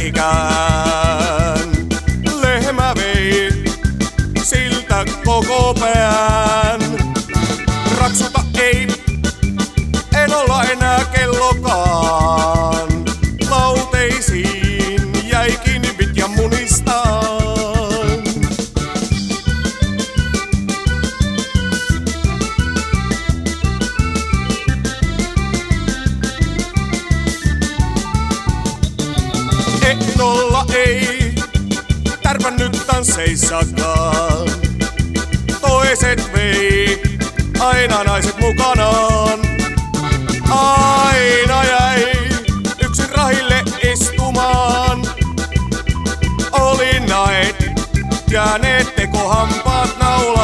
ikään. Lehmä vei siltä koko pään. Raksuta ei, en olla enää kellokaan. Lauteisiin jäi kiinni vitjan munistaan. Ehdolla ei tärpännyt tansseissakaan. Toiset vei aina naiset mukanaan. Aina jäi yksin rahille istumaan. Oli näet jääneet tekohampaat naulaan.